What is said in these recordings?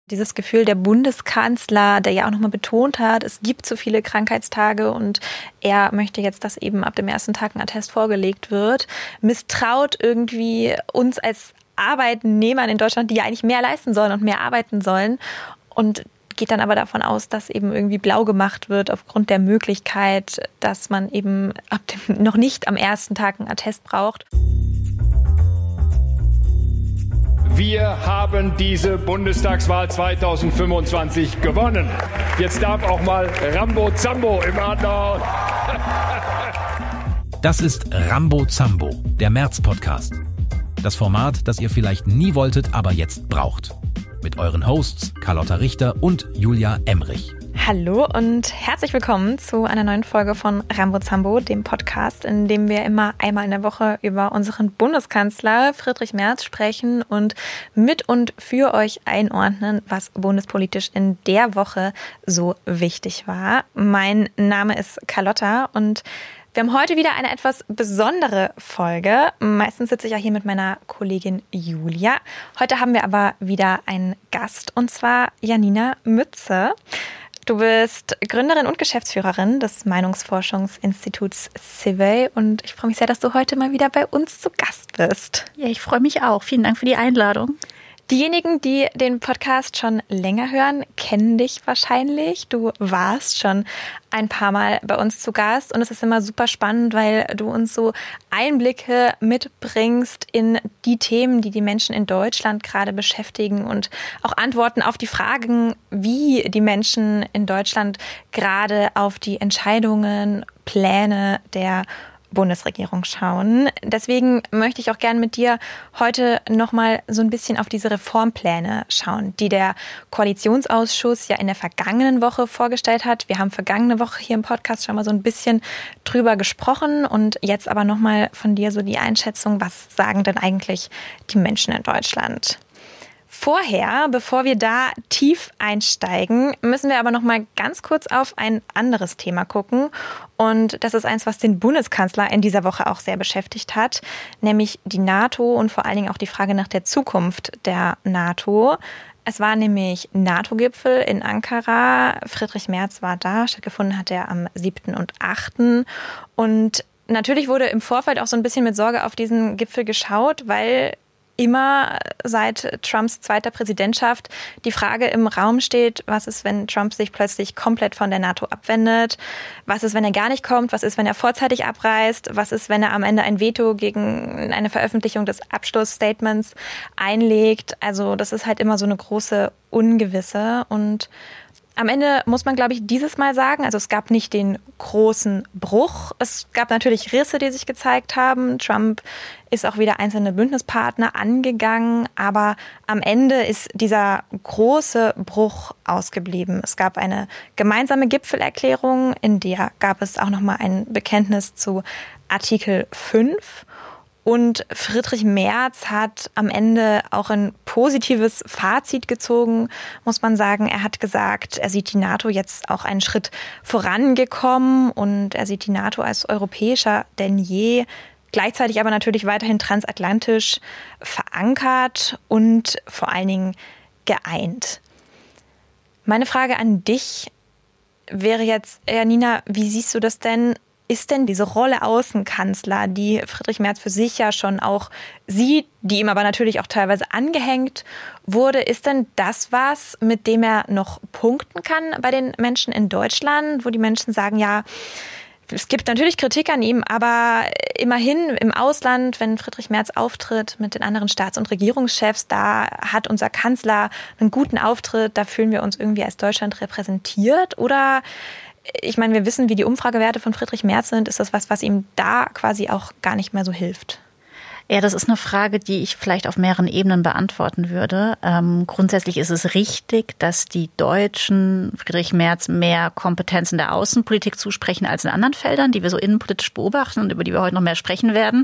Dieses Gefühl, der Bundeskanzler, der ja auch nochmal betont hat, es gibt so viele Krankheitstage und er möchte jetzt, dass eben ab dem ersten Tag ein Attest vorgelegt wird, misstraut irgendwie uns als Arbeitnehmern in Deutschland, die ja eigentlich mehr leisten sollen und mehr arbeiten sollen, und geht dann aber davon aus, dass eben irgendwie blau gemacht wird aufgrund der Möglichkeit, dass man eben noch nicht am ersten Tag einen Attest braucht. Wir haben diese Bundestagswahl 2025 gewonnen. Jetzt darf auch mal Rambo Zambo im Adler. Das ist Rambo Zambo, der März-Podcast. Das Format, das ihr vielleicht nie wolltet, aber jetzt braucht. Mit euren Hosts Carlotta Richter und Julia Emmerich. Hallo und herzlich willkommen zu einer neuen Folge von Rambo Zambo, dem Podcast, in dem wir immer einmal in der Woche über unseren Bundeskanzler Friedrich Merz sprechen und mit und für euch einordnen, was bundespolitisch in der Woche so wichtig war. Mein Name ist Carlotta und wir haben heute wieder eine etwas besondere Folge. Meistens sitze ich ja hier mit meiner Kollegin Julia. Heute haben wir aber wieder einen Gast, und zwar Janina Mütze. Du bist Gründerin und Geschäftsführerin des Meinungsforschungsinstituts CIVEY und ich freue mich sehr, dass du heute mal wieder bei uns zu Gast bist. Ja, ich freue mich auch. Vielen Dank für die Einladung. Diejenigen, die den Podcast schon länger hören, kennen dich wahrscheinlich. Du warst schon ein paar Mal bei uns zu Gast und es ist immer super spannend, weil du uns so Einblicke mitbringst in die Themen, die die Menschen in Deutschland gerade beschäftigen und auch Antworten auf die Fragen, wie die Menschen in Deutschland gerade auf die Entscheidungen, Pläne der Bundesregierung schauen. Deswegen möchte ich auch gerne mit dir heute nochmal so ein bisschen auf diese Reformpläne schauen, die der Koalitionsausschuss ja in der vergangenen Woche vorgestellt hat. Wir haben vergangene Woche hier im Podcast schon mal so ein bisschen drüber gesprochen und jetzt aber nochmal von dir so die Einschätzung, was sagen denn eigentlich die Menschen in Deutschland? Vorher, bevor wir da tief einsteigen, müssen wir aber noch mal ganz kurz auf ein anderes Thema gucken. Und das ist eins, was den Bundeskanzler in dieser Woche auch sehr beschäftigt hat, nämlich die NATO und vor allen Dingen auch die Frage nach der Zukunft der NATO. Es war nämlich NATO-Gipfel in Ankara. Friedrich Merz war da. Stattgefunden hat er am 7. und 8. Und natürlich wurde im Vorfeld auch so ein bisschen mit Sorge auf diesen Gipfel geschaut, weil immer seit Trumps zweiter Präsidentschaft die Frage im Raum steht, was ist, wenn Trump sich plötzlich komplett von der NATO abwendet? Was ist, wenn er gar nicht kommt? Was ist, wenn er vorzeitig abreist? Was ist, wenn er am Ende ein Veto gegen eine Veröffentlichung des Abschlussstatements einlegt? Also das ist halt immer so eine große Ungewisse. Und am Ende muss man, glaube ich, dieses Mal sagen, also es gab nicht den großen Bruch. Es gab natürlich Risse, die sich gezeigt haben. Trump ist auch wieder einzelne Bündnispartner angegangen, aber am Ende ist dieser große Bruch ausgeblieben. Es gab eine gemeinsame Gipfelerklärung, in der gab es auch nochmal ein Bekenntnis zu Artikel 5. Und Friedrich Merz hat am Ende auch ein positives Fazit gezogen, muss man sagen. Er hat gesagt, er sieht die NATO jetzt auch einen Schritt vorangekommen und er sieht die NATO als europäischer denn je, gleichzeitig aber natürlich weiterhin transatlantisch verankert und vor allen Dingen geeint. Meine Frage an dich wäre jetzt, Janina, wie siehst du das denn? Ist denn diese Rolle Außenkanzler, die Friedrich Merz für sich ja schon auch sieht, die ihm aber natürlich auch teilweise angehängt wurde, ist denn das was, mit dem er noch punkten kann bei den Menschen in Deutschland, wo die Menschen sagen, ja, es gibt natürlich Kritik an ihm, aber immerhin im Ausland, wenn Friedrich Merz auftritt mit den anderen Staats- und Regierungschefs, da hat unser Kanzler einen guten Auftritt, da fühlen wir uns irgendwie als Deutschland repräsentiert? Oder ich meine, wir wissen, wie die Umfragewerte von Friedrich Merz sind. Ist das was ihm da quasi auch gar nicht mehr so hilft? Ja, das ist eine Frage, die ich vielleicht auf mehreren Ebenen beantworten würde. Grundsätzlich ist es richtig, dass die Deutschen Friedrich Merz mehr Kompetenz in der Außenpolitik zusprechen als in anderen Feldern, die wir so innenpolitisch beobachten und über die wir heute noch mehr sprechen werden.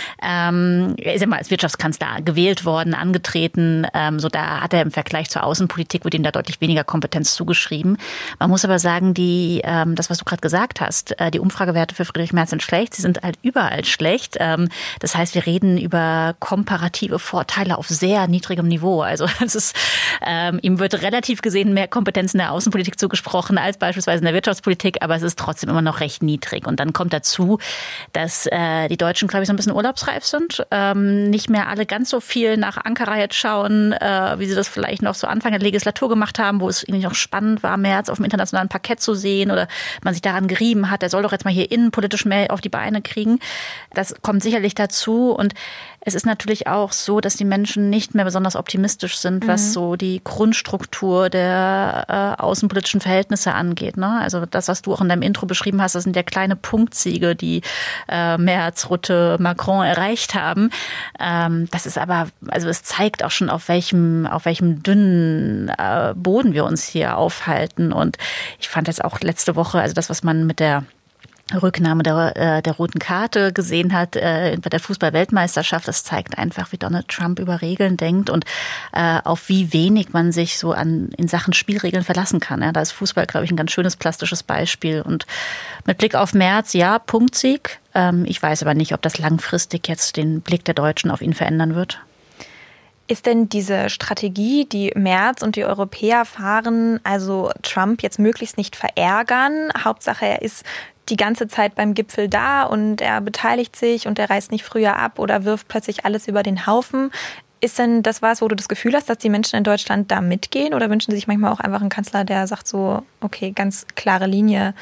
Er ist ja mal als Wirtschaftskanzler gewählt worden, angetreten. So da hat er im Vergleich zur Außenpolitik, wird ihm da deutlich weniger Kompetenz zugeschrieben. Man muss aber sagen, das, was du gerade gesagt hast, die Umfragewerte für Friedrich Merz sind schlecht. Sie sind halt überall schlecht. Das heißt, wir reden reden über komparative Vorteile auf sehr niedrigem Niveau. Also es ist, ihm wird relativ gesehen mehr Kompetenz in der Außenpolitik zugesprochen als beispielsweise in der Wirtschaftspolitik, aber es ist trotzdem immer noch recht niedrig. Und dann kommt dazu, dass die Deutschen, glaube ich, so ein bisschen urlaubsreif sind, nicht mehr alle ganz so viel nach Ankara jetzt schauen, wie sie das vielleicht noch so Anfang der Legislatur gemacht haben, wo es irgendwie noch spannend war, Merz auf dem internationalen Parkett zu sehen oder man sich daran gerieben hat, der soll doch jetzt mal hier innenpolitisch mehr auf die Beine kriegen. Das kommt sicherlich dazu und es ist natürlich auch so, dass die Menschen nicht mehr besonders optimistisch sind, was so die Grundstruktur der außenpolitischen Verhältnisse angeht. Ne? Also das, was du auch in deinem Intro beschrieben hast, das sind ja kleine Punktsiege, die Merz, Rutte, Macron erreicht haben. Das ist aber, also es zeigt auch schon, auf welchem dünnen Boden wir uns hier aufhalten. Und ich fand das auch letzte Woche, also das, was man mit der Rücknahme der roten Karte gesehen hat bei der Fußball-Weltmeisterschaft, das zeigt einfach, wie Donald Trump über Regeln denkt und auf wie wenig man sich so in Sachen Spielregeln verlassen kann. Ja, da ist Fußball, glaube ich, ein ganz schönes plastisches Beispiel. Und mit Blick auf Merz, ja, Punktsieg. Ich weiß aber nicht, ob das langfristig jetzt den Blick der Deutschen auf ihn verändern wird. Ist denn diese Strategie, die Merz und die Europäer fahren, also Trump jetzt möglichst nicht verärgern? Hauptsache, er ist die ganze Zeit beim Gipfel da und er beteiligt sich und er reist nicht früher ab oder wirft plötzlich alles über den Haufen. Ist denn das was, wo du das Gefühl hast, dass die Menschen in Deutschland da mitgehen oder wünschen sie sich manchmal auch einfach einen Kanzler, der sagt so, okay, ganz klare Linie,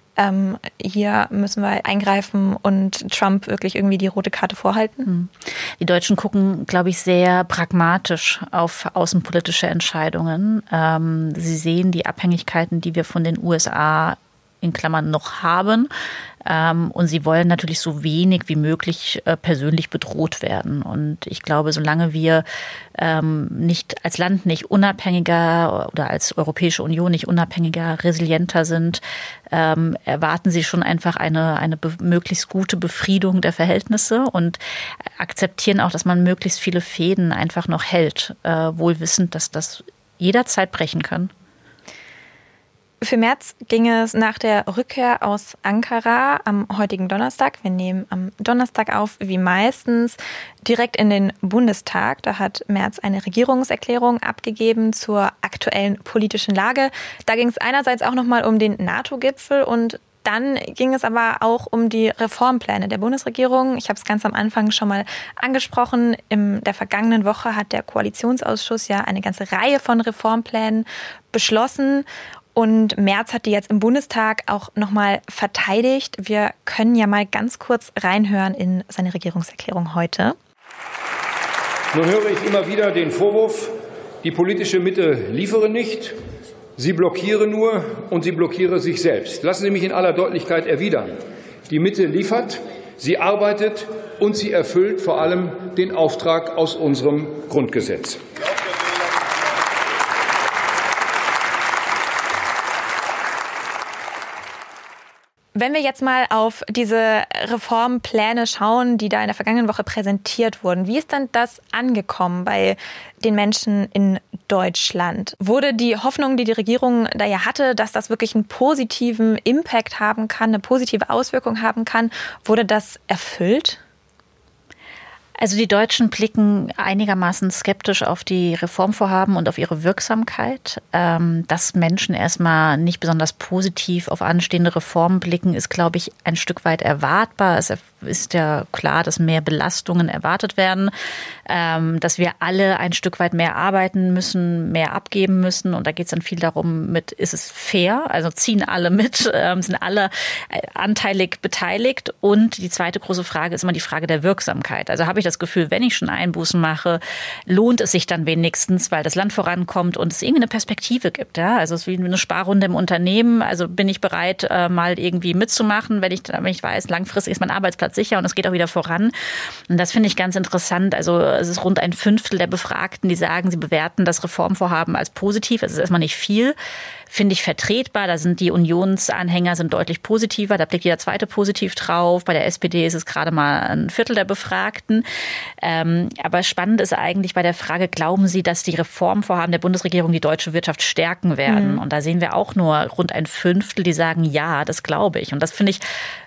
hier müssen wir eingreifen und Trump wirklich irgendwie die rote Karte vorhalten? Die Deutschen gucken, glaube ich, sehr pragmatisch auf außenpolitische Entscheidungen. Sie sehen die Abhängigkeiten, die wir von den USA in Klammern noch haben. Und sie wollen natürlich so wenig wie möglich persönlich bedroht werden. Und ich glaube, solange wir nicht als Land nicht unabhängiger oder als Europäische Union nicht unabhängiger, resilienter sind, erwarten sie schon einfach eine möglichst gute Befriedung der Verhältnisse und akzeptieren auch, dass man möglichst viele Fäden einfach noch hält, wohl wissend, dass das jederzeit brechen kann. Für Merz ging es nach der Rückkehr aus Ankara am heutigen Donnerstag, wir nehmen am Donnerstag auf, wie meistens, direkt in den Bundestag. Da hat Merz eine Regierungserklärung abgegeben zur aktuellen politischen Lage. Da ging es einerseits auch nochmal um den NATO-Gipfel und dann ging es aber auch um die Reformpläne der Bundesregierung. Ich habe es ganz am Anfang schon mal angesprochen. In der vergangenen Woche hat der Koalitionsausschuss ja eine ganze Reihe von Reformplänen beschlossen. Und Merz hat die jetzt im Bundestag auch nochmal verteidigt. Wir können ja mal ganz kurz reinhören in seine Regierungserklärung heute. Nun höre ich immer wieder den Vorwurf, die politische Mitte liefere nicht, sie blockiere nur und sie blockiere sich selbst. Lassen Sie mich in aller Deutlichkeit erwidern. Die Mitte liefert, sie arbeitet und sie erfüllt vor allem den Auftrag aus unserem Grundgesetz. Wenn wir jetzt mal auf diese Reformpläne schauen, die da in der vergangenen Woche präsentiert wurden, wie ist denn das angekommen bei den Menschen in Deutschland? Wurde die Hoffnung, die die Regierung da ja hatte, dass das wirklich einen positiven Impact haben kann, eine positive Auswirkung haben kann, wurde das erfüllt? Also die Deutschen blicken einigermaßen skeptisch auf die Reformvorhaben und auf ihre Wirksamkeit. Dass Menschen erstmal nicht besonders positiv auf anstehende Reformen blicken, ist, glaube ich, ein Stück weit erwartbar. Es ist ja klar, dass mehr Belastungen erwartet werden, dass wir alle ein Stück weit mehr arbeiten müssen, mehr abgeben müssen. Und da geht es dann viel darum, ist es fair? Also ziehen alle mit, sind alle anteilig beteiligt? Und die zweite große Frage ist immer die Frage der Wirksamkeit. Also habe ich das Gefühl, wenn ich schon Einbußen mache, lohnt es sich dann wenigstens, weil das Land vorankommt und es irgendwie eine Perspektive gibt. Ja? Also es ist wie eine Sparrunde im Unternehmen. Also bin ich bereit, mal irgendwie mitzumachen, wenn ich weiß, langfristig ist mein Arbeitsplatz sicher und es geht auch wieder voran. Und das finde ich ganz interessant. Also es ist rund 1/5 der Befragten, die sagen, sie bewerten das Reformvorhaben als positiv. Es ist erstmal nicht viel. Finde ich vertretbar. Da sind die Unionsanhänger sind deutlich positiver. Da blickt jeder Zweite positiv drauf. Bei der SPD ist es gerade mal 1/4 der Befragten. Aber spannend ist eigentlich bei der Frage, glauben Sie, dass die Reformvorhaben der Bundesregierung die deutsche Wirtschaft stärken werden? Und da sehen wir auch nur rund 1/5, die sagen, ja, das glaube ich. Und das finde ich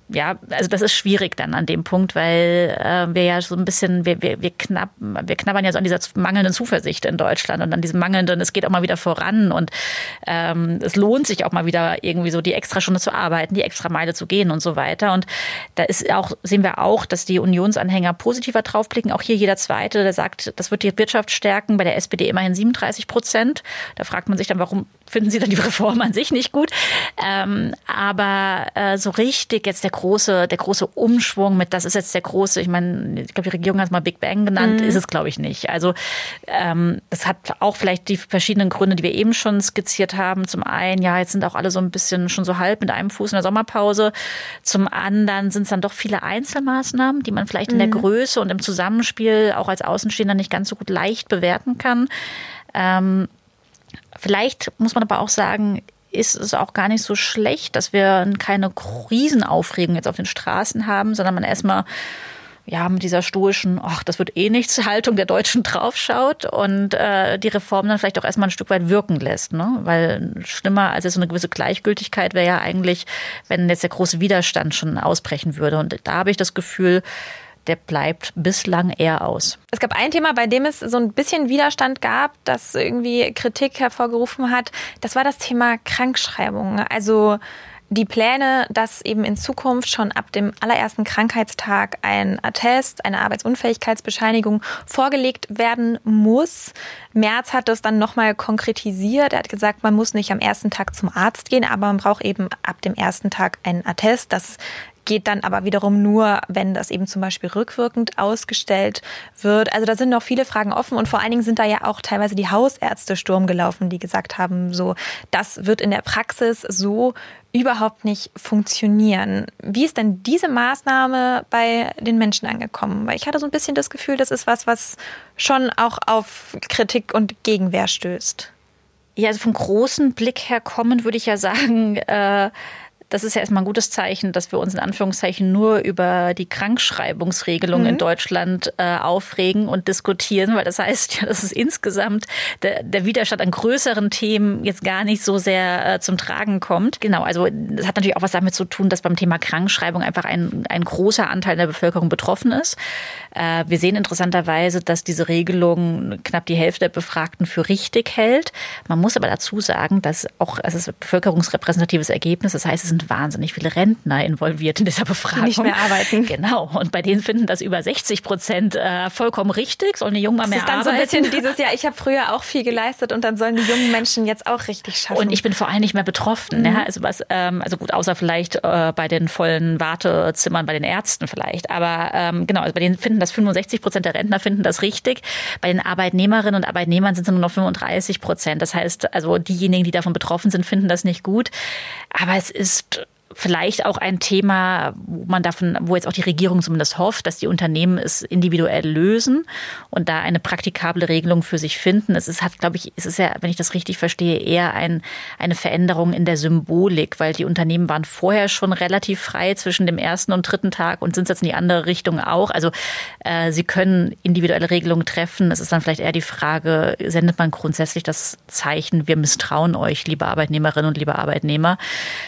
ja, also das ist schwierig dann an dem Punkt, weil wir ja so ein bisschen, wir knabbern ja so an dieser mangelnden Zuversicht in Deutschland und an diesem mangelnden, es geht auch mal wieder voran und es lohnt sich auch mal wieder irgendwie so die Extrastunde zu arbeiten, die Extrameile zu gehen und so weiter. Und da sehen wir auch, dass die Unionsanhänger positiver draufblicken. Auch hier jeder Zweite, der sagt, das wird die Wirtschaft stärken, bei der SPD immerhin 37%. Da fragt man sich dann, warum finden Sie dann die Reform an sich nicht gut? Aber so richtig jetzt der große Umschwung mit, das ist jetzt der große, ich meine, ich glaube, die Regierung hat es mal Big Bang genannt, ist es, glaube ich, nicht. Also das hat auch vielleicht die verschiedenen Gründe, die wir eben schon skizziert haben. Zum einen, ja, jetzt sind auch alle so ein bisschen schon so halb mit einem Fuß in der Sommerpause. Zum anderen sind es dann doch viele Einzelmaßnahmen, die man vielleicht in der Größe und im Zusammenspiel auch als Außenstehender nicht ganz so gut leicht bewerten kann. Vielleicht muss man aber auch sagen, ist es auch gar nicht so schlecht, dass wir keine Riesenaufregung jetzt auf den Straßen haben, sondern man erstmal mit dieser stoischen, das wird eh nichts, Haltung der Deutschen draufschaut und die Reform dann vielleicht auch erstmal ein Stück weit wirken lässt. Ne? Weil schlimmer als so eine gewisse Gleichgültigkeit wäre ja eigentlich, wenn jetzt der große Widerstand schon ausbrechen würde. Und da habe ich das Gefühl, der bleibt bislang eher aus. Es gab ein Thema, bei dem es so ein bisschen Widerstand gab, das irgendwie Kritik hervorgerufen hat. Das war das Thema Krankschreibung. Also die Pläne, dass eben in Zukunft schon ab dem allerersten Krankheitstag ein Attest, eine Arbeitsunfähigkeitsbescheinigung vorgelegt werden muss. Merz hat das dann nochmal konkretisiert. Er hat gesagt, man muss nicht am ersten Tag zum Arzt gehen, aber man braucht eben ab dem ersten Tag einen Attest. Das geht dann aber wiederum nur, wenn das eben zum Beispiel rückwirkend ausgestellt wird. Also da sind noch viele Fragen offen und vor allen Dingen sind da ja auch teilweise die Hausärzte Sturm gelaufen, die gesagt haben, so, das wird in der Praxis so überhaupt nicht funktionieren. Wie ist denn diese Maßnahme bei den Menschen angekommen? Weil ich hatte so ein bisschen das Gefühl, das ist was schon auch auf Kritik und Gegenwehr stößt. Ja, also vom großen Blick her kommen würde ich ja sagen, das ist ja erstmal ein gutes Zeichen, dass wir uns in Anführungszeichen nur über die Krankschreibungsregelung in Deutschland aufregen und diskutieren, weil das heißt ja, dass es insgesamt der Widerstand an größeren Themen jetzt gar nicht so sehr zum Tragen kommt. Genau, also das hat natürlich auch was damit zu tun, dass beim Thema Krankschreibung einfach ein großer Anteil der Bevölkerung betroffen ist. Wir sehen interessanterweise, dass diese Regelung knapp die Hälfte der Befragten für richtig hält. Man muss aber dazu sagen, dass auch, es ist ein bevölkerungsrepräsentatives Ergebnis, das heißt, es sind wahnsinnig viele Rentner involviert in dieser Befragung. Die nicht mehr arbeiten. Genau. Und bei denen finden das über 60% vollkommen richtig. Sollen die Jungen mal mehr arbeiten? Das ist dann so ein bisschen dieses Jahr, ich habe früher auch viel geleistet und dann sollen die jungen Menschen jetzt auch richtig schaffen. Und ich bin vor allem nicht mehr betroffen. Ja? Also gut, außer vielleicht bei den vollen Wartezimmern bei den Ärzten vielleicht. Aber genau, also bei denen finden das 65% der Rentner finden das richtig. Bei den Arbeitnehmerinnen und Arbeitnehmern sind es nur noch 35%. Das heißt, also diejenigen, die davon betroffen sind, finden das nicht gut. Aber es ist vielleicht auch ein Thema, wo jetzt auch die Regierung zumindest hofft, dass die Unternehmen es individuell lösen und da eine praktikable Regelung für sich finden. Es ist ja, wenn ich das richtig verstehe, eher eine Veränderung in der Symbolik, weil die Unternehmen waren vorher schon relativ frei zwischen dem ersten und dritten Tag und sind jetzt in die andere Richtung auch. Also sie können individuelle Regelungen treffen. Es ist dann vielleicht eher die Frage, sendet man grundsätzlich das Zeichen, wir misstrauen euch, liebe Arbeitnehmerinnen und liebe Arbeitnehmer.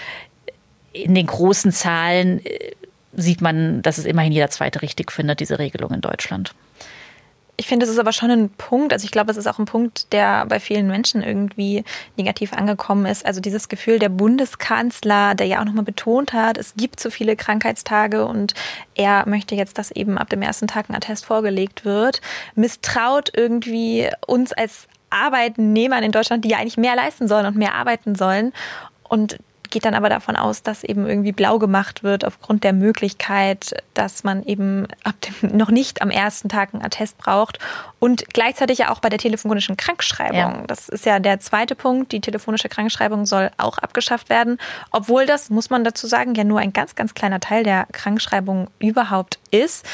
In den großen Zahlen sieht man, dass es immerhin jeder Zweite richtig findet, diese Regelung in Deutschland. Ich finde, es ist aber schon ein Punkt, also ich glaube, es ist auch ein Punkt, der bei vielen Menschen irgendwie negativ angekommen ist. Also dieses Gefühl, der Bundeskanzler, der ja auch nochmal betont hat, es gibt so viele Krankheitstage und er möchte jetzt, dass eben ab dem ersten Tag ein Attest vorgelegt wird, misstraut irgendwie uns als Arbeitnehmern in Deutschland, die ja eigentlich mehr leisten sollen und mehr arbeiten sollen, und geht dann aber davon aus, dass eben irgendwie blau gemacht wird aufgrund der Möglichkeit, dass man eben noch nicht am ersten Tag einen Attest braucht. Und gleichzeitig ja auch bei der telefonischen Krankschreibung. Ja. Das ist ja der zweite Punkt. Die telefonische Krankschreibung soll auch abgeschafft werden. Obwohl das, muss man dazu sagen, ja nur ein ganz, ganz kleiner Teil der Krankschreibung überhaupt ist.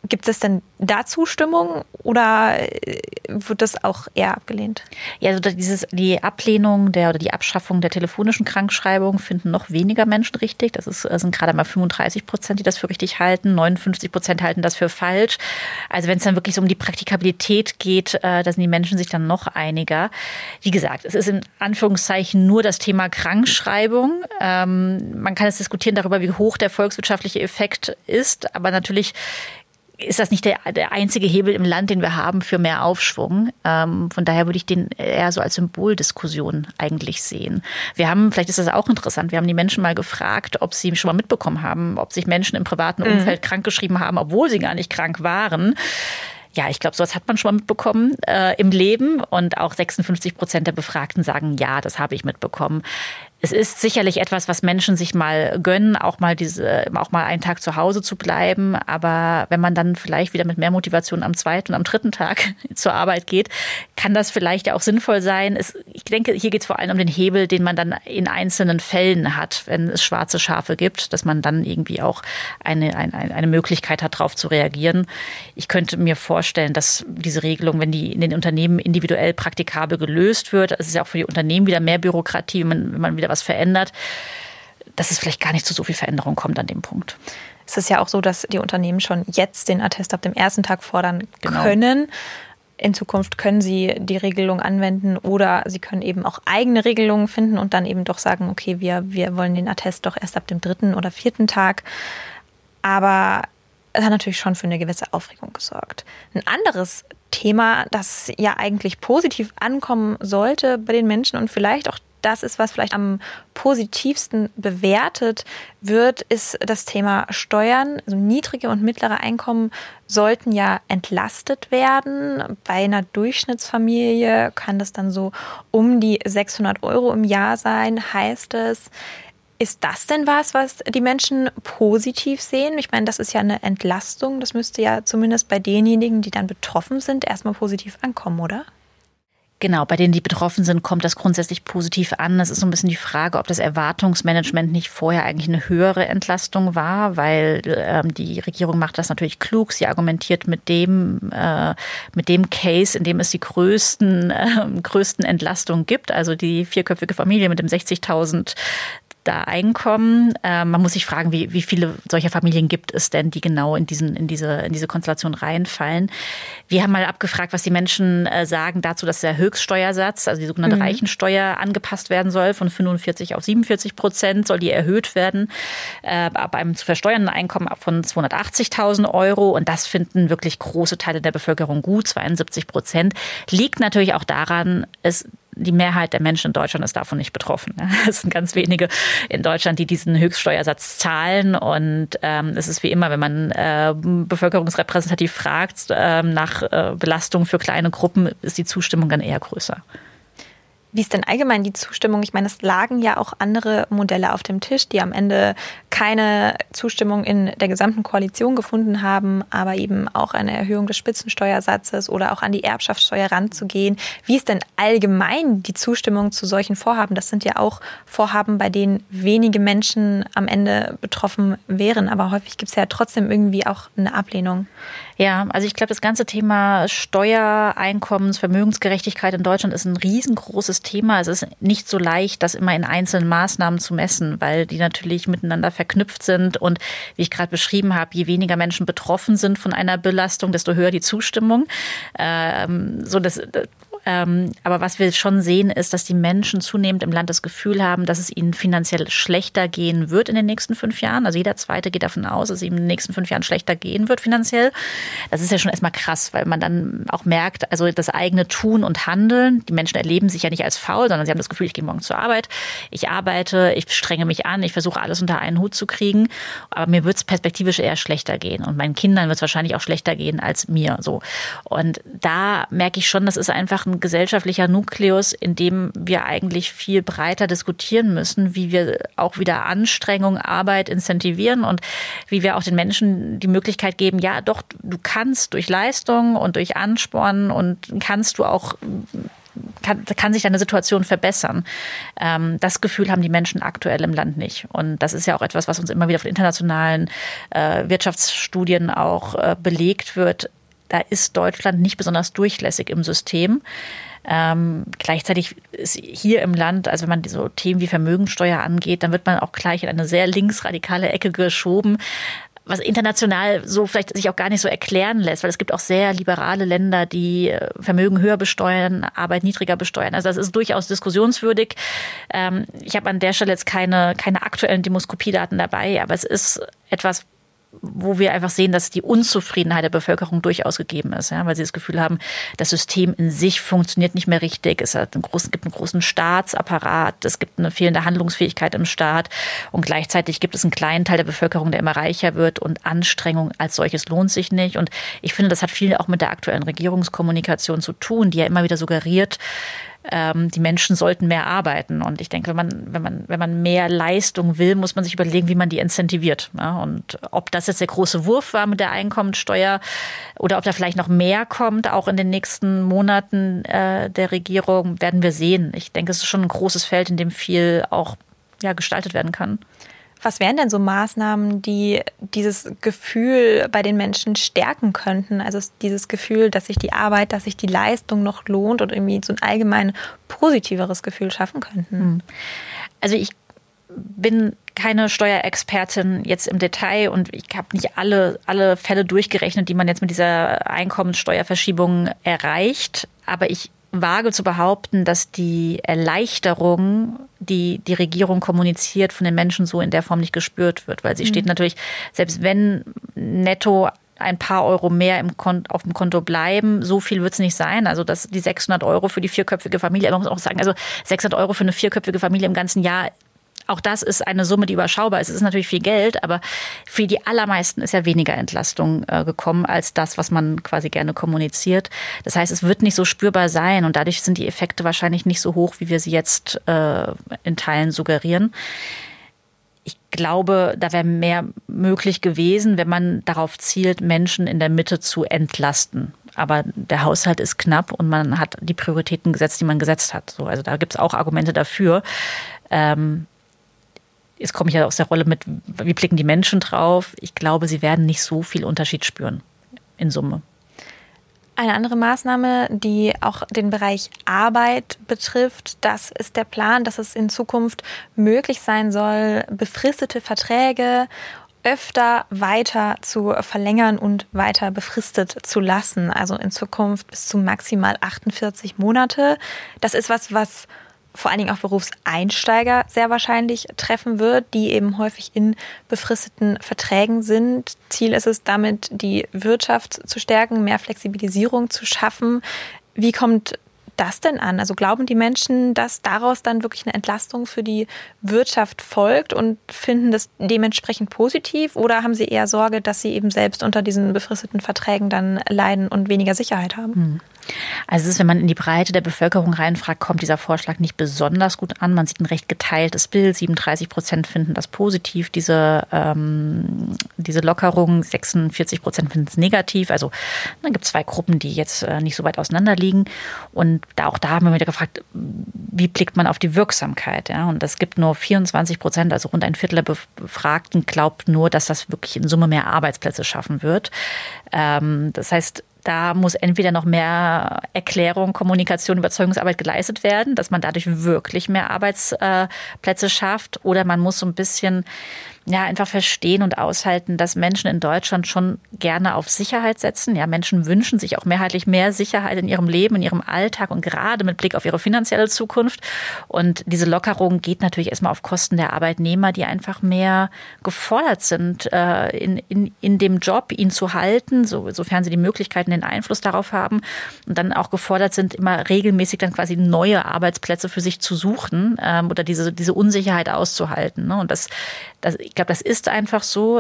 Gibt es denn da Zustimmung oder wird das auch eher abgelehnt? Ja, also die Ablehnung oder die Abschaffung der telefonischen Krankschreibung finden noch weniger Menschen richtig. Das sind gerade mal 35%, die das für richtig halten. 59% halten das für falsch. Also wenn es dann wirklich so um die Praktikabilität geht, da sind die Menschen sich dann noch einiger. Wie gesagt, es ist in Anführungszeichen nur das Thema Krankschreibung. Man kann jetzt diskutieren darüber, wie hoch der volkswirtschaftliche Effekt ist, aber natürlich ist das nicht der einzige Hebel im Land, den wir haben für mehr Aufschwung. Von daher würde ich den eher so als Symboldiskussion eigentlich sehen. Vielleicht ist das auch interessant, wir haben die Menschen mal gefragt, ob sie schon mal mitbekommen haben, ob sich Menschen im privaten Umfeld krankgeschrieben haben, obwohl sie gar nicht krank waren. Ja, ich glaube, sowas hat man schon mal mitbekommen im Leben. Und auch 56% der Befragten sagen, ja, das habe ich mitbekommen. Es ist sicherlich etwas, was Menschen sich mal gönnen, auch mal einen Tag zu Hause zu bleiben. Aber wenn man dann vielleicht wieder mit mehr Motivation am 2. und am 3. Tag zur Arbeit geht, kann das vielleicht ja auch sinnvoll sein. Ich denke, hier geht es vor allem um den Hebel, den man dann in einzelnen Fällen hat, wenn es schwarze Schafe gibt, dass man dann irgendwie auch eine Möglichkeit hat, darauf zu reagieren. Ich könnte mir vorstellen, dass diese Regelung, wenn die in den Unternehmen individuell praktikabel gelöst wird, es ist ja auch für die Unternehmen wieder mehr Bürokratie, wenn man wieder was verändert, dass es vielleicht gar nicht zu so viel Veränderung kommt an dem Punkt. Es ist ja auch so, dass die Unternehmen schon jetzt den Attest ab dem ersten Tag fordern können. In Zukunft können sie die Regelung anwenden oder sie können eben auch eigene Regelungen finden und dann eben doch sagen, okay, wir wollen den Attest doch erst ab dem 3. oder 4. Tag. Aber es hat natürlich schon für eine gewisse Aufregung gesorgt. Ein anderes Thema, das ja eigentlich positiv ankommen sollte bei den Menschen und vielleicht auch das ist, was vielleicht am positivsten bewertet wird, ist das Thema Steuern. Also niedrige und mittlere Einkommen sollten ja entlastet werden. Bei einer Durchschnittsfamilie kann das dann so um die 600 € im Jahr sein, heißt es. Ist das denn was die Menschen positiv sehen? Ich meine, das ist ja eine Entlastung. Das müsste ja zumindest bei denjenigen, die dann betroffen sind, erstmal positiv ankommen, oder? Genau, bei denen, die betroffen sind, kommt das grundsätzlich positiv an. Es ist so ein bisschen die Frage, ob das Erwartungsmanagement nicht vorher eigentlich eine höhere Entlastung war, weil die Regierung macht das natürlich klug. Sie argumentiert mit dem Case, in dem es die größten Entlastungen gibt, also die 4-köpfige Familie mit dem 60.000 da Einkommen. Man muss sich fragen, wie viele solcher Familien gibt es denn, die genau in diese Konstellation reinfallen. Wir haben mal abgefragt, was die Menschen sagen dazu, dass der Höchststeuersatz, also die sogenannte Reichensteuer, angepasst werden soll. Von 45% auf 47% soll die erhöht werden. Ab einem zu versteuernden Einkommen von 280.000 €. Und das finden wirklich große Teile der Bevölkerung gut, 72%. Liegt natürlich auch daran, die Mehrheit der Menschen in Deutschland ist davon nicht betroffen. Es sind ganz wenige in Deutschland, die diesen Höchststeuersatz zahlen. Und es ist wie immer, wenn man bevölkerungsrepräsentativ fragt nach Belastung für kleine Gruppen, ist die Zustimmung dann eher größer. Wie ist denn allgemein die Zustimmung? Ich meine, es lagen ja auch andere Modelle auf dem Tisch, die am Ende keine Zustimmung in der gesamten Koalition gefunden haben, aber eben auch eine Erhöhung des Spitzensteuersatzes oder auch an die Erbschaftssteuer ranzugehen. Wie ist denn allgemein die Zustimmung zu solchen Vorhaben? Das sind ja auch Vorhaben, bei denen wenige Menschen am Ende betroffen wären, aber häufig gibt es ja trotzdem irgendwie auch eine Ablehnung. Ja, also ich glaube, das ganze Thema Steuer, Einkommens, Vermögensgerechtigkeit in Deutschland ist ein riesengroßes Thema. Es ist nicht so leicht, das immer in einzelnen Maßnahmen zu messen, weil die natürlich miteinander verknüpft sind. Und wie ich gerade beschrieben habe, je weniger Menschen betroffen sind von einer Belastung, desto höher die Zustimmung. Aber was wir schon sehen, ist, dass die Menschen zunehmend im Land das Gefühl haben, dass es ihnen finanziell schlechter gehen wird in den nächsten 5 Jahren. Also jeder Zweite geht davon aus, dass es ihm in den nächsten 5 Jahren schlechter gehen wird finanziell. Das ist ja schon erstmal krass, weil man dann auch merkt, also das eigene Tun und Handeln. Die Menschen erleben sich ja nicht als faul, sondern sie haben das Gefühl, ich gehe morgen zur Arbeit, ich arbeite, ich strenge mich an, ich versuche alles unter einen Hut zu kriegen. Aber mir wird es perspektivisch eher schlechter gehen. Und meinen Kindern wird es wahrscheinlich auch schlechter gehen als mir. So. Und da merke ich schon, das ist einfach ein gesellschaftlicher Nukleus, in dem wir eigentlich viel breiter diskutieren müssen, wie wir auch wieder Anstrengung, Arbeit incentivieren und wie wir auch den Menschen die Möglichkeit geben, ja doch, du kannst durch Leistung und durch Ansporn und kannst du auch kann sich deine Situation verbessern. Das Gefühl haben die Menschen aktuell im Land nicht. Und das ist ja auch etwas, was uns immer wieder von internationalen Wirtschaftsstudien auch belegt wird. Da ist Deutschland nicht besonders durchlässig im System. Gleichzeitig ist hier im Land, also wenn man so Themen wie Vermögensteuer angeht, dann wird man auch gleich in eine sehr linksradikale Ecke geschoben, was international so vielleicht sich auch gar nicht so erklären lässt, weil es gibt auch sehr liberale Länder, die Vermögen höher besteuern, Arbeit niedriger besteuern. Also das ist durchaus diskussionswürdig. Ich habe an der Stelle jetzt keine aktuellen Demoskopiedaten dabei, aber es ist etwas, wo wir einfach sehen, dass die Unzufriedenheit der Bevölkerung durchaus gegeben ist, ja, weil sie das Gefühl haben, das System in sich funktioniert nicht mehr richtig. Es gibt einen großen Staatsapparat, es gibt eine fehlende Handlungsfähigkeit im Staat und gleichzeitig gibt es einen kleinen Teil der Bevölkerung, der immer reicher wird und Anstrengung als solches lohnt sich nicht. Und ich finde, das hat viel auch mit der aktuellen Regierungskommunikation zu tun, die ja immer wieder suggeriert, die Menschen sollten mehr arbeiten. Und ich denke, wenn man mehr Leistung will, muss man sich überlegen, wie man die incentiviert. Ja, und ob das jetzt der große Wurf war mit der Einkommensteuer oder ob da vielleicht noch mehr kommt, auch in den nächsten Monaten der Regierung, werden wir sehen. Ich denke, es ist schon ein großes Feld, in dem viel auch gestaltet werden kann. Was wären denn so Maßnahmen, die dieses Gefühl bei den Menschen stärken könnten? Also dieses Gefühl, dass sich die Arbeit, dass sich die Leistung noch lohnt und irgendwie so ein allgemein positiveres Gefühl schaffen könnten? Also ich bin keine Steuerexpertin jetzt im Detail und ich habe nicht alle Fälle durchgerechnet, die man jetzt mit dieser Einkommensteuerverschiebung erreicht. Aber ich wage zu behaupten, dass die Erleichterung, die die Regierung kommuniziert, von den Menschen so in der Form nicht gespürt wird. Weil sie steht natürlich, selbst wenn netto ein paar Euro mehr auf dem Konto bleiben, so viel wird es nicht sein. Also die 600 Euro für die vierköpfige Familie, aber man muss auch sagen, also 600 Euro für eine vierköpfige Familie im ganzen Jahr, auch das ist eine Summe, die überschaubar ist. Es ist natürlich viel Geld, aber für die allermeisten ist ja weniger Entlastung gekommen als das, was man quasi gerne kommuniziert. Das heißt, es wird nicht so spürbar sein und dadurch sind die Effekte wahrscheinlich nicht so hoch, wie wir sie jetzt in Teilen suggerieren. Ich glaube, da wäre mehr möglich gewesen, wenn man darauf zielt, Menschen in der Mitte zu entlasten. Aber der Haushalt ist knapp und man hat die Prioritäten gesetzt, die man gesetzt hat. So, also da gibt es auch Argumente dafür. Jetzt komme ich ja aus der Rolle mit, wie blicken die Menschen drauf? Ich glaube, sie werden nicht so viel Unterschied spüren in Summe. Eine andere Maßnahme, die auch den Bereich Arbeit betrifft, das ist der Plan, dass es in Zukunft möglich sein soll, befristete Verträge öfter weiter zu verlängern und weiter befristet zu lassen. Also in Zukunft bis zu maximal 48 Monate. Das ist was vor allen Dingen auch Berufseinsteiger sehr wahrscheinlich treffen wird, die eben häufig in befristeten Verträgen sind. Ziel ist es damit, die Wirtschaft zu stärken, mehr Flexibilisierung zu schaffen. Wie kommt das denn an? Also glauben die Menschen, dass daraus dann wirklich eine Entlastung für die Wirtschaft folgt und finden das dementsprechend positiv? Oder haben sie eher Sorge, dass sie eben selbst unter diesen befristeten Verträgen dann leiden und weniger Sicherheit haben? Also es ist, wenn man in die Breite der Bevölkerung reinfragt, kommt dieser Vorschlag nicht besonders gut an. Man sieht ein recht geteiltes Bild. 37% finden das positiv, diese Lockerung. 46% finden es negativ. Also dann gibt es zwei Gruppen, die jetzt nicht so weit auseinander liegen. Und da haben wir wieder gefragt, wie blickt man auf die Wirksamkeit? Ja? Und es gibt nur 24%, also rund ein Viertel der Befragten glaubt nur, dass das wirklich in Summe mehr Arbeitsplätze schaffen wird. Das heißt, da muss entweder noch mehr Erklärung, Kommunikation, Überzeugungsarbeit geleistet werden, dass man dadurch wirklich mehr Arbeitsplätze schafft. Oder man muss so ein bisschen einfach verstehen und aushalten, dass Menschen in Deutschland schon gerne auf Sicherheit setzen. Ja, Menschen wünschen sich auch mehrheitlich mehr Sicherheit in ihrem Leben, in ihrem Alltag und gerade mit Blick auf ihre finanzielle Zukunft. Und diese Lockerung geht natürlich erstmal auf Kosten der Arbeitnehmer, die einfach mehr gefordert sind, in dem Job ihn zu halten, sofern sie die Möglichkeiten, den Einfluss darauf haben und dann auch gefordert sind, immer regelmäßig dann quasi neue Arbeitsplätze für sich zu suchen oder diese Unsicherheit auszuhalten. Ne? Und ich glaube, das ist einfach so.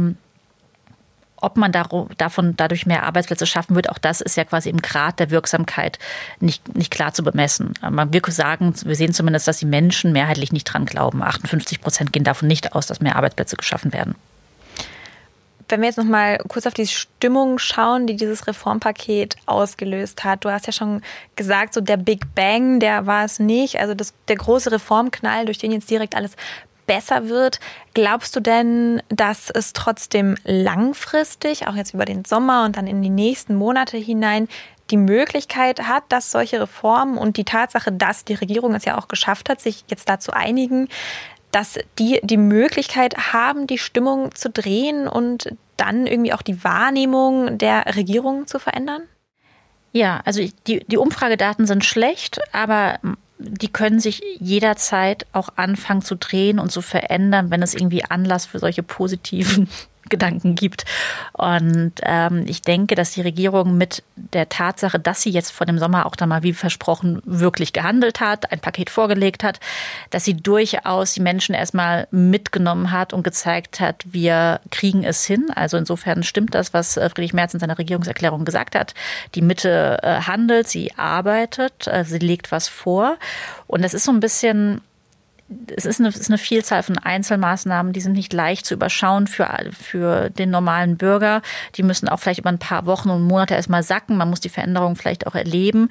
Ob man dadurch mehr Arbeitsplätze schaffen wird, auch das ist ja quasi im Grad der Wirksamkeit nicht klar zu bemessen. Wir sehen zumindest, dass die Menschen mehrheitlich nicht dran glauben. 58% gehen davon nicht aus, dass mehr Arbeitsplätze geschaffen werden. Wenn wir jetzt noch mal kurz auf die Stimmung schauen, die dieses Reformpaket ausgelöst hat. Du hast ja schon gesagt, so der Big Bang, der war es nicht. Also der große Reformknall, durch den jetzt direkt alles besser wird. Glaubst du denn, dass es trotzdem langfristig, auch jetzt über den Sommer und dann in die nächsten Monate hinein, die Möglichkeit hat, dass solche Reformen und die Tatsache, dass die Regierung es ja auch geschafft hat, sich jetzt da zu einigen, dass die Möglichkeit haben, die Stimmung zu drehen und dann irgendwie auch die Wahrnehmung der Regierung zu verändern? Ja, also die Umfragedaten sind schlecht, aber die können sich jederzeit auch anfangen zu drehen und zu verändern, wenn es irgendwie Anlass für solche positiven Gedanken gibt. Und ich denke, dass die Regierung mit der Tatsache, dass sie jetzt vor dem Sommer auch dann mal wie versprochen wirklich gehandelt hat, ein Paket vorgelegt hat, dass sie durchaus die Menschen erstmal mitgenommen hat und gezeigt hat, wir kriegen es hin. Also insofern stimmt das, was Friedrich Merz in seiner Regierungserklärung gesagt hat. Die Mitte handelt, sie arbeitet, sie legt was vor. Und das ist so ein bisschen... Es ist eine Vielzahl von Einzelmaßnahmen, die sind nicht leicht zu überschauen für den normalen Bürger. Die müssen auch vielleicht über ein paar Wochen und Monate erstmal sacken. Man muss die Veränderungen vielleicht auch erleben.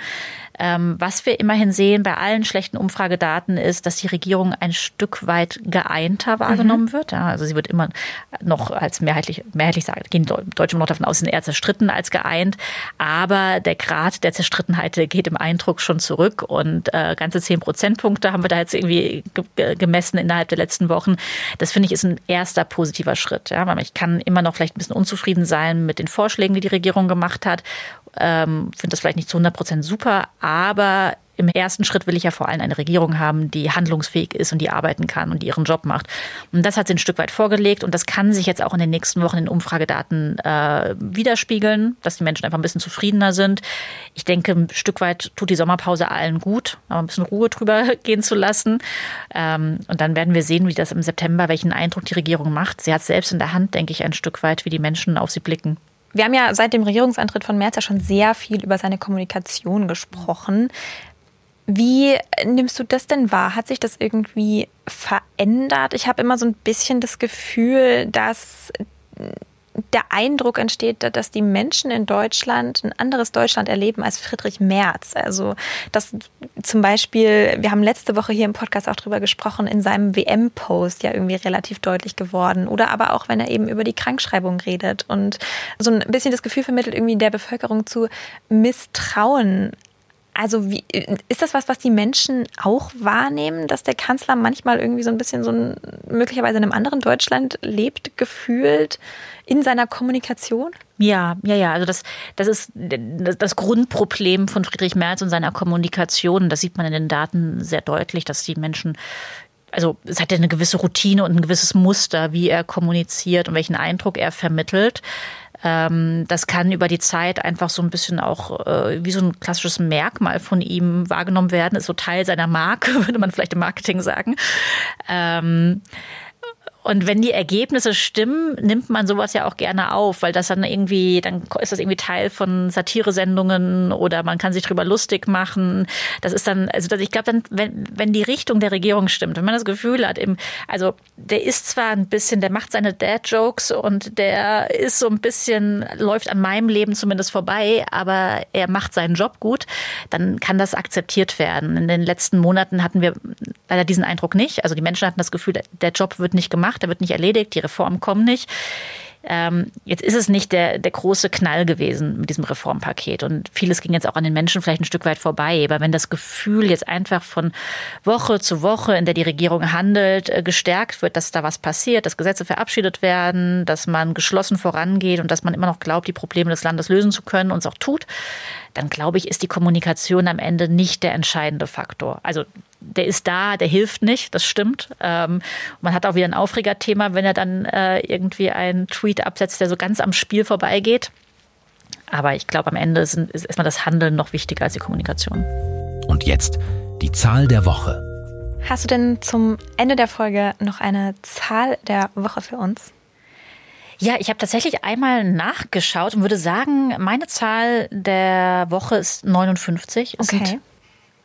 Was wir immerhin sehen bei allen schlechten Umfragedaten ist, dass die Regierung ein Stück weit geeinter wahrgenommen wird. Ja, also sie wird immer noch als mehrheitlich sagen, gehen Deutsche noch davon aus, sind eher zerstritten als geeint. Aber der Grad der Zerstrittenheit geht im Eindruck schon zurück und ganze 10 Prozentpunkte haben wir da jetzt irgendwie gemessen innerhalb der letzten Wochen. Das finde ich ist ein erster positiver Schritt. Ja, ich kann immer noch vielleicht ein bisschen unzufrieden sein mit den Vorschlägen, die die Regierung gemacht hat. Finde das vielleicht nicht zu 100% super, aber im ersten Schritt will ich ja vor allem eine Regierung haben, die handlungsfähig ist und die arbeiten kann und die ihren Job macht. Und das hat sie ein Stück weit vorgelegt und das kann sich jetzt auch in den nächsten Wochen in Umfragedaten widerspiegeln, dass die Menschen einfach ein bisschen zufriedener sind. Ich denke, ein Stück weit tut die Sommerpause allen gut, aber ein bisschen Ruhe drüber gehen zu lassen. Und dann werden wir sehen, wie das im September, welchen Eindruck die Regierung macht. Sie hat selbst in der Hand, denke ich, ein Stück weit, wie die Menschen auf sie blicken. Wir haben ja seit dem Regierungsantritt von Merz ja schon sehr viel über seine Kommunikation gesprochen. Wie nimmst du das denn wahr? Hat sich das irgendwie verändert? Ich habe immer so ein bisschen das Gefühl, dass der Eindruck entsteht, dass die Menschen in Deutschland ein anderes Deutschland erleben als Friedrich Merz. Also dass zum Beispiel, wir haben letzte Woche hier im Podcast auch drüber gesprochen, in seinem WM-Post ja irgendwie relativ deutlich geworden. Oder aber auch, wenn er eben über die Krankschreibung redet und so ein bisschen das Gefühl vermittelt, irgendwie der Bevölkerung zu misstrauen. Also wie, ist das was die Menschen auch wahrnehmen, dass der Kanzler manchmal irgendwie so ein bisschen möglicherweise in einem anderen Deutschland lebt, gefühlt in seiner Kommunikation? Ja. Also das ist das Grundproblem von Friedrich Merz und seiner Kommunikation. Das sieht man in den Daten sehr deutlich, dass die Menschen, also es hat ja eine gewisse Routine und ein gewisses Muster, wie er kommuniziert und welchen Eindruck er vermittelt. Das kann über die Zeit einfach so ein bisschen auch wie so ein klassisches Merkmal von ihm wahrgenommen werden. Ist so Teil seiner Marke, würde man vielleicht im Marketing sagen. Und wenn die Ergebnisse stimmen, nimmt man sowas ja auch gerne auf, weil das dann ist das irgendwie Teil von Satiresendungen oder man kann sich drüber lustig machen. Das ist dann, also ich glaube dann, wenn die Richtung der Regierung stimmt, wenn man das Gefühl hat, also der ist zwar ein bisschen, der macht seine Dad-Jokes und der ist so ein bisschen, läuft an meinem Leben zumindest vorbei, aber er macht seinen Job gut, dann kann das akzeptiert werden. In den letzten Monaten hatten wir leider diesen Eindruck nicht. Also die Menschen hatten das Gefühl, der Job wird nicht gemacht. Der wird nicht erledigt, die Reformen kommen nicht. Jetzt ist es nicht der große Knall gewesen mit diesem Reformpaket und vieles ging jetzt auch an den Menschen vielleicht ein Stück weit vorbei. Aber wenn das Gefühl jetzt einfach von Woche zu Woche, in der die Regierung handelt, gestärkt wird, dass da was passiert, dass Gesetze verabschiedet werden, dass man geschlossen vorangeht und dass man immer noch glaubt, die Probleme des Landes lösen zu können und es auch tut, dann glaube ich, ist die Kommunikation am Ende nicht der entscheidende Faktor. Also der ist da, der hilft nicht, das stimmt. Man hat auch wieder ein Aufregerthema, wenn er dann irgendwie einen Tweet absetzt, der so ganz am Spiel vorbeigeht. Aber ich glaube, am Ende ist erstmal das Handeln noch wichtiger als die Kommunikation. Und jetzt die Zahl der Woche. Hast du denn zum Ende der Folge noch eine Zahl der Woche für uns? Ja, ich habe tatsächlich einmal nachgeschaut und würde sagen, meine Zahl der Woche ist 59. Es sind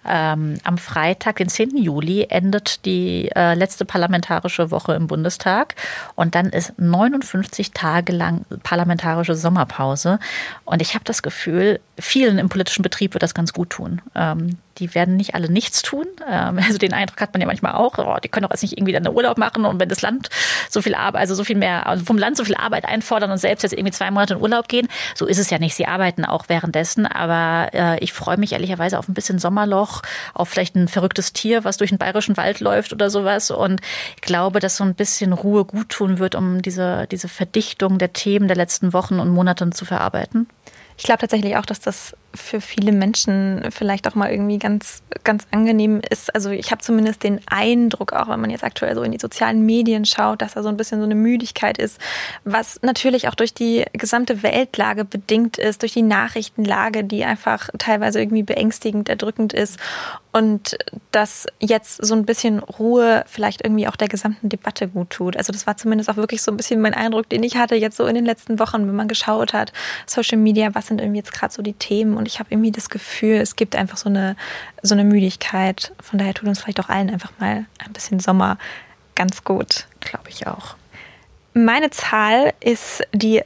Am Freitag, den 10. Juli, endet die letzte parlamentarische Woche im Bundestag und dann ist 59 Tage lang parlamentarische Sommerpause. Und ich habe das Gefühl, vielen im politischen Betrieb wird das ganz gut tun. Die werden nicht alle nichts tun. Also den Eindruck hat man ja manchmal auch, die können doch jetzt nicht irgendwie dann einen Urlaub machen und wenn das Land so viel Arbeit, also so viel mehr, also vom Land so viel Arbeit einfordern und selbst jetzt irgendwie 2 Monate in Urlaub gehen. So ist es ja nicht. Sie arbeiten auch währenddessen, aber ich freue mich ehrlicherweise auf ein bisschen Sommerloch, auf vielleicht ein verrücktes Tier, was durch den bayerischen Wald läuft oder sowas und ich glaube, dass so ein bisschen Ruhe gut tun wird, um diese Verdichtung der Themen der letzten Wochen und Monate zu verarbeiten. Ich glaube tatsächlich auch, dass das für viele Menschen vielleicht auch mal irgendwie ganz, ganz angenehm ist. Also ich habe zumindest den Eindruck, auch wenn man jetzt aktuell so in die sozialen Medien schaut, dass da so ein bisschen so eine Müdigkeit ist, was natürlich auch durch die gesamte Weltlage bedingt ist, durch die Nachrichtenlage, die einfach teilweise irgendwie beängstigend, erdrückend ist. Und dass jetzt so ein bisschen Ruhe vielleicht irgendwie auch der gesamten Debatte gut tut. Also das war zumindest auch wirklich so ein bisschen mein Eindruck, den ich hatte jetzt so in den letzten Wochen, wenn man geschaut hat, Social Media, was sind irgendwie jetzt gerade so die Themen. Und ich habe irgendwie das Gefühl, es gibt einfach so eine Müdigkeit. Von daher tut uns vielleicht auch allen einfach mal ein bisschen Sommer ganz gut. Glaube ich auch. Meine Zahl ist die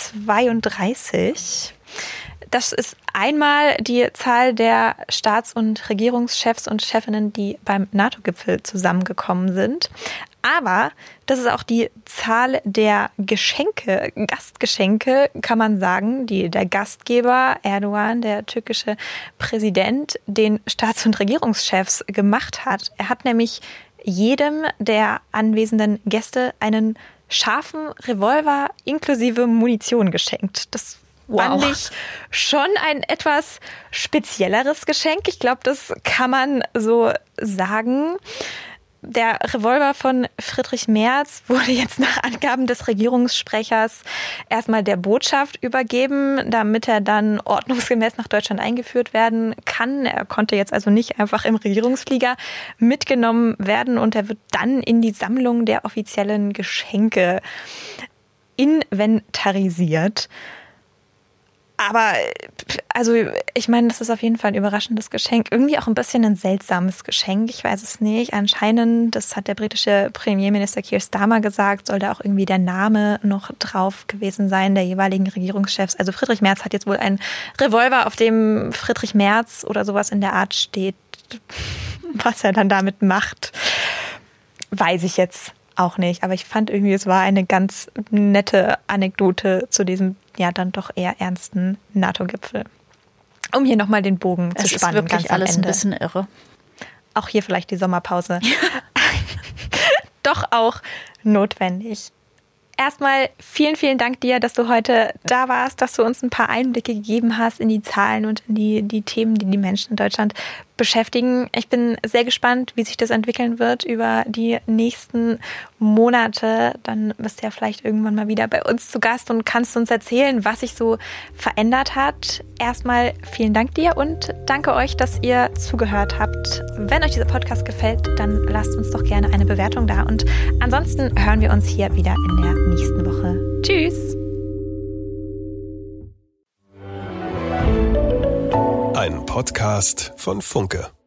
32. Das ist einmal die Zahl der Staats- und Regierungschefs und Chefinnen, die beim NATO-Gipfel zusammengekommen sind. Aber das ist auch die Zahl der Geschenke, Gastgeschenke, kann man sagen, die der Gastgeber Erdogan, der türkische Präsident, den Staats- und Regierungschefs gemacht hat. Er hat nämlich jedem der anwesenden Gäste einen scharfen Revolver inklusive Munition geschenkt. Das fand ich schon ein etwas spezielleres Geschenk. Ich glaube, das kann man so sagen. Der Revolver von Friedrich Merz wurde jetzt nach Angaben des Regierungssprechers erstmal der Botschaft übergeben, damit er dann ordnungsgemäß nach Deutschland eingeführt werden kann. Er konnte jetzt also nicht einfach im Regierungsflieger mitgenommen werden und er wird dann in die Sammlung der offiziellen Geschenke inventarisiert. Aber also ich meine, das ist auf jeden Fall ein überraschendes Geschenk. Irgendwie auch ein bisschen ein seltsames Geschenk. Ich weiß es nicht. Anscheinend, das hat der britische Premierminister Keir Starmer gesagt, soll da auch irgendwie der Name noch drauf gewesen sein, der jeweiligen Regierungschefs. Also Friedrich Merz hat jetzt wohl einen Revolver, auf dem Friedrich Merz oder sowas in der Art steht. Was er dann damit macht, weiß ich jetzt auch nicht. Aber ich fand irgendwie, es war eine ganz nette Anekdote zu diesem ja dann doch eher ernsten NATO-Gipfel. Um hier nochmal den Bogen zu spannen. Es ist wirklich alles ein bisschen irre. Auch hier vielleicht die Sommerpause. Doch auch notwendig. Erstmal vielen, vielen Dank dir, dass du heute da warst, dass du uns ein paar Einblicke gegeben hast in die Zahlen und in die Themen, die die Menschen in Deutschland beschäftigen. Ich bin sehr gespannt, wie sich das entwickeln wird über die nächsten Monate. Dann bist du ja vielleicht irgendwann mal wieder bei uns zu Gast und kannst uns erzählen, was sich so verändert hat. Erstmal vielen Dank dir und danke euch, dass ihr zugehört habt. Wenn euch dieser Podcast gefällt, dann lasst uns doch gerne eine Bewertung da. Und ansonsten hören wir uns hier wieder in der nächsten Woche. Tschüss! Ein Podcast von Funke.